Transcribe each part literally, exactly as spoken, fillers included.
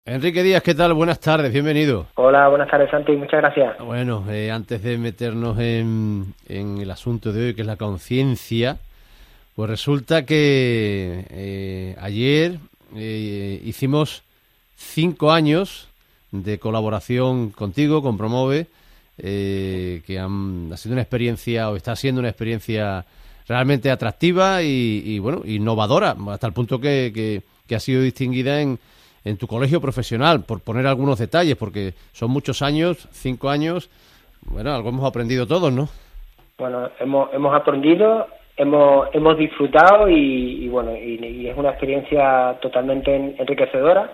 Enrique Díaz, ¿qué tal? Buenas tardes, bienvenido. Hola, buenas tardes, Santi, muchas gracias. Bueno, eh, antes de meternos en, en el asunto de hoy, que es la conciencia, pues resulta que eh, ayer eh, hicimos cinco años de colaboración contigo, con Promove, eh, que han, ha sido una experiencia, o está siendo una experiencia realmente atractiva y, y bueno, innovadora, hasta el punto que, que, que ha sido distinguida en en tu colegio profesional, por poner algunos detalles, porque son muchos años, cinco años, bueno, algo hemos aprendido todos, ¿no? Bueno, hemos hemos aprendido, hemos hemos disfrutado y, y bueno, y, y es una experiencia totalmente enriquecedora.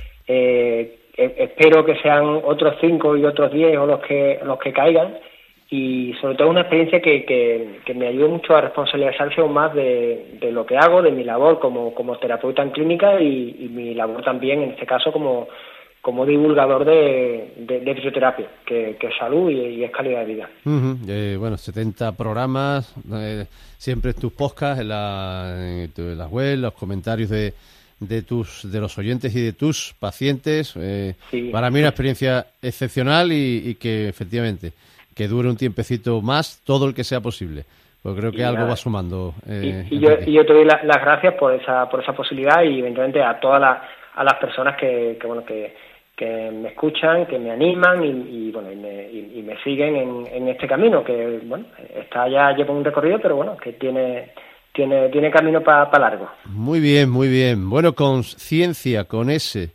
Eh, espero que sean otros cinco y otros diez o los que los que caigan, y sobre todo una experiencia que, que, que me ayude mucho a responsabilizarse aún más de, de lo que hago, de mi labor como, como terapeuta en clínica y, y mi labor también, en este caso, como, como divulgador de, de, de fisioterapia, que, que es salud y, y es calidad de vida. Uh-huh. Eh, bueno, setenta programas, eh, siempre en tus podcasts, en la, en, tu, en la web, los comentarios de, de tus de los oyentes y de tus pacientes. Eh, Sí. Para mí una experiencia excepcional y, y que efectivamente que dure un tiempecito más, todo el que sea posible. Pues creo que Y algo nada. va sumando. Eh, y, y, yo, Enrique. y yo te doy la, las gracias por esa por esa posibilidad y evidentemente a todas las a las personas que, que bueno que, que me escuchan, que me animan y, y bueno y me, y, y me siguen en, en este camino que bueno está ya lleva un recorrido, pero bueno que tiene tiene tiene camino para pa largo. Muy bien, muy bien. Bueno, conciencia con ese.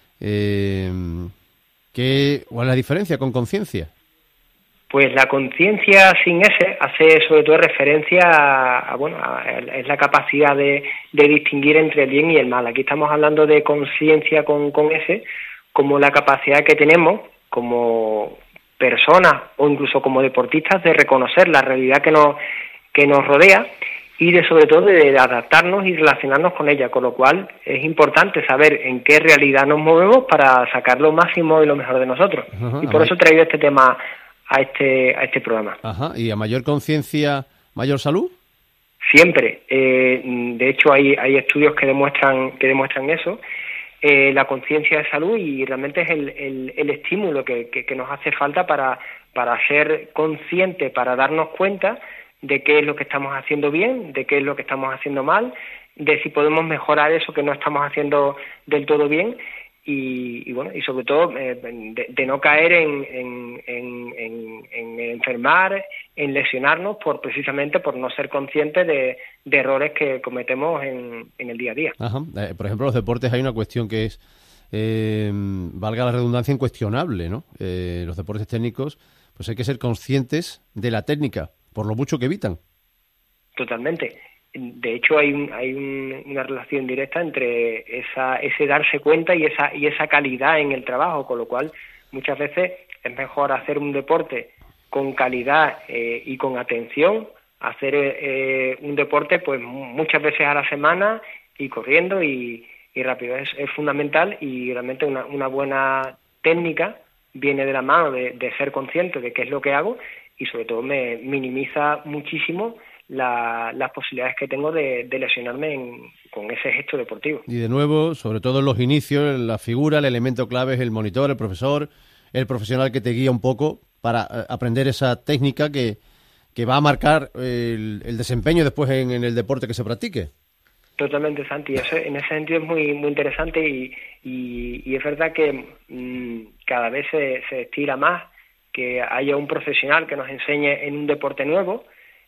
Eh, ¿qué, ¿Cuál es la diferencia con conciencia? Pues la conciencia sin ese hace sobre todo referencia a, a bueno, a, es la capacidad de, de distinguir entre el bien y el mal. Aquí estamos hablando de conciencia con, con ese, como la capacidad que tenemos como personas o incluso como deportistas de reconocer la realidad que nos, que nos rodea y de sobre todo de adaptarnos y relacionarnos con ella, con lo cual es importante saber en qué realidad nos movemos para sacar lo máximo y lo mejor de nosotros. Ajá, Y por eso he traído este tema a este a este programa. Ajá, y a mayor conciencia, mayor salud. Siempre. Eh, de hecho, hay hay estudios que demuestran que demuestran eso. Eh, la conciencia de salud y realmente es el, el, el estímulo que, que, que nos hace falta para para ser conscientes, para darnos cuenta de qué es lo que estamos haciendo bien, de qué es lo que estamos haciendo mal, de si podemos mejorar eso que no estamos haciendo del todo bien. Y, y bueno, y sobre todo eh, de, de no caer en, en, en, en, en enfermar, en lesionarnos por precisamente por no ser conscientes de, de errores que cometemos en, en el día a día. Ajá. Eh, por ejemplo, los deportes hay una cuestión que es, eh, valga la redundancia, incuestionable, ¿no? Eh, los deportes técnicos, pues hay que ser conscientes de la técnica, por lo mucho que evitan. Totalmente. De hecho, hay, un, hay un, una relación directa entre esa, ese darse cuenta y esa, y esa calidad en el trabajo, con lo cual muchas veces es mejor hacer un deporte con calidad eh, y con atención, hacer eh, un deporte pues muchas veces a la semana y corriendo y, y rápido. Es, es fundamental y realmente una, una buena técnica viene de la mano de, de ser consciente de qué es lo que hago y sobre todo me minimiza muchísimo La, las posibilidades que tengo de, de lesionarme en, con ese gesto deportivo. Y de nuevo, sobre todo en los inicios, la figura, el elemento clave es el monitor, el profesor, el profesional que te guía un poco para eh, aprender esa técnica que, que va a marcar el, el desempeño después en, en el deporte que se practique. Totalmente, Santi. Eso, en ese sentido es muy muy interesante y, y, y es verdad que mmm, cada vez se, se estira más que haya un profesional que nos enseñe en un deporte nuevo.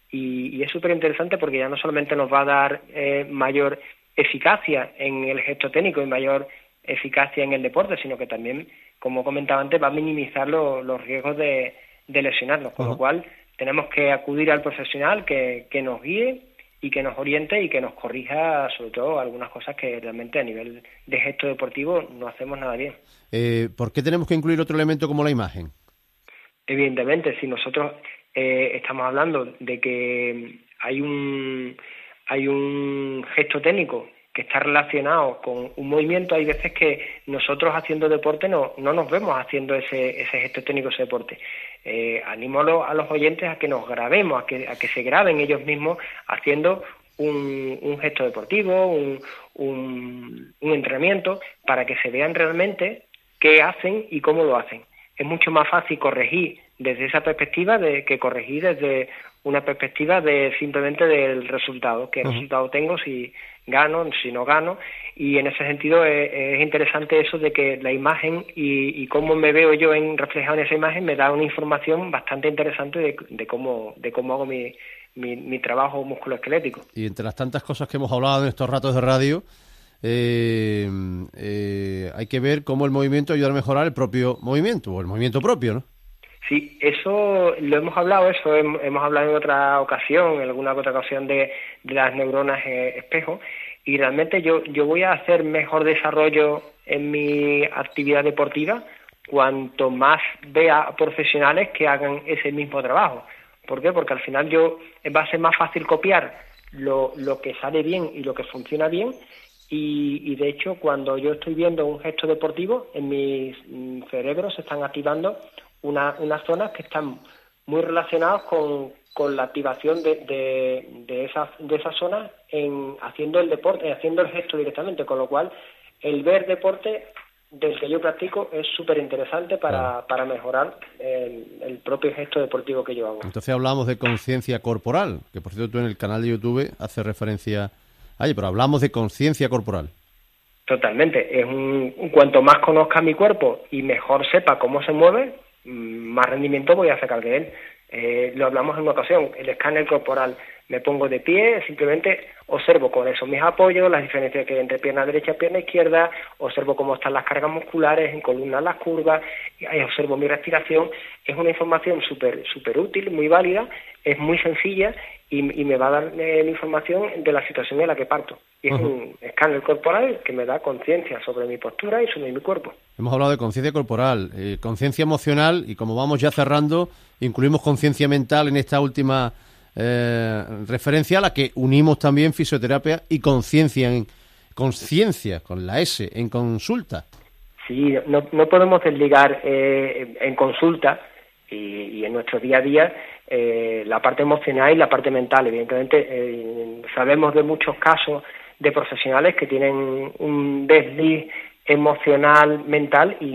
Y, y es súper interesante porque ya no solamente nos va a dar eh, mayor eficacia en el gesto técnico y mayor eficacia en el deporte, sino que también, como comentaba antes, va a minimizar lo, los riesgos de, de lesionarnos, con uh-huh. lo cual tenemos que acudir al profesional que, que nos guíe y que nos oriente y que nos corrija sobre todo algunas cosas que realmente a nivel de gesto deportivo no hacemos nada bien. Eh, ¿Por qué tenemos que incluir otro elemento como la imagen? Evidentemente, si nosotros Eh, estamos hablando de que hay un hay un gesto técnico que está relacionado con un movimiento. Hay veces que nosotros haciendo deporte no no nos vemos haciendo ese ese gesto técnico, ese deporte. Eh, animo a los, a los oyentes a que nos grabemos, a que a que se graben ellos mismos haciendo un, un gesto deportivo, un, un, un entrenamiento, para que se vean realmente qué hacen y cómo lo hacen. Es mucho más fácil corregir desde esa perspectiva de que corregir desde una perspectiva de simplemente del resultado, qué uh-huh. resultado tengo, si gano, si no gano, y en ese sentido es, es interesante eso de que la imagen y, y cómo me veo yo en reflejado en esa imagen me da una información bastante interesante de, de cómo de cómo hago mi, mi, mi trabajo musculoesquelético. Y entre las tantas cosas que hemos hablado en estos ratos de radio, eh, eh, hay que ver cómo el movimiento ayuda a mejorar el propio movimiento, o el movimiento propio, ¿no? Sí, eso lo hemos hablado, eso hemos hablado en otra ocasión, en alguna otra ocasión de, de las neuronas eh, espejo, y realmente yo, yo voy a hacer mejor desarrollo en mi actividad deportiva cuanto más vea profesionales que hagan ese mismo trabajo. ¿Por qué? Porque al final yo va a ser más fácil copiar lo, lo que sale bien y lo que funciona bien, y, y de hecho cuando yo estoy viendo un gesto deportivo, en mi cerebro se están activando Una, unas zonas que están muy relacionadas con, con la activación de, de, de esas de esas zonas en haciendo el deporte, haciendo el gesto directamente, con lo cual el ver deporte del que yo practico es súper interesante para, claro. para mejorar el, el propio gesto deportivo que yo hago. Entonces hablamos de conciencia corporal, que por cierto tú en el canal de YouTube hace referencia a ello, pero hablamos de conciencia corporal. Totalmente, es un, cuanto más conozca mi cuerpo y mejor sepa cómo se mueve, más rendimiento voy a sacar de él. Eh, lo hablamos en una ocasión, el escáner corporal. Me pongo de pie, simplemente observo cuáles son mis apoyos, las diferencias que hay entre pierna derecha y pierna izquierda, observo cómo están las cargas musculares, en columna las curvas, y ahí observo mi respiración. Es una información súper súper útil, muy válida, es muy sencilla y, y me va a dar eh, la información de la situación en la que parto. Y es uh-huh. un escáner corporal que me da conciencia sobre mi postura y sobre mi cuerpo. Hemos hablado de conciencia corporal, eh, conciencia emocional, y como vamos ya cerrando, incluimos conciencia mental en esta última eh, referencia, a la que unimos también fisioterapia y conciencia, en conciencia, con la S, en consulta. Sí, no, no podemos desligar eh, en consulta y, y en nuestro día a día eh, la parte emocional y la parte mental. Evidentemente, eh, sabemos de muchos casos de profesionales que tienen un desliz emocional, mental y,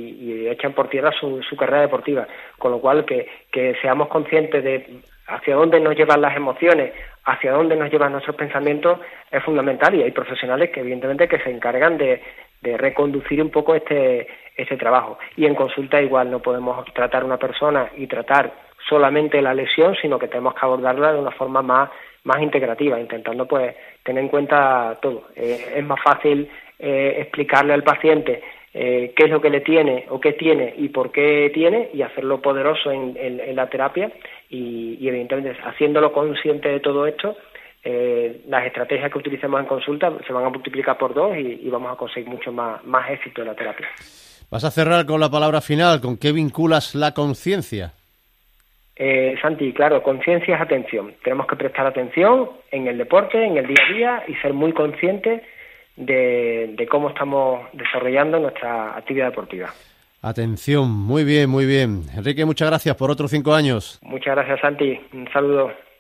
y echan por tierra su, su carrera deportiva, con lo cual que, que seamos conscientes de hacia dónde nos llevan las emociones, hacia dónde nos llevan nuestros pensamientos es fundamental, y hay profesionales que evidentemente que se encargan de, de reconducir un poco este, este trabajo. Y en consulta igual no podemos tratar a una persona y tratar solamente la lesión, sino que tenemos que abordarla de una forma más, más integrativa, intentando pues tener en cuenta todo. Eh, es más fácil eh, explicarle al paciente eh, qué es lo que le tiene o qué tiene y por qué tiene, y hacerlo poderoso en, en, en la terapia, y, y evidentemente haciéndolo consciente de todo esto, eh, las estrategias que utilicemos en consulta se van a multiplicar por dos y, y vamos a conseguir mucho más, más éxito en la terapia. Vas a cerrar con la palabra final. ¿Con qué vinculas la conciencia? Eh, Santi, claro, conciencia es atención. Tenemos que prestar atención en el deporte, en el día a día, y ser muy conscientes de, de cómo estamos desarrollando nuestra actividad deportiva. Atención, muy bien, muy bien. Enrique, muchas gracias por otros cinco años. Muchas gracias, Santi. Un saludo.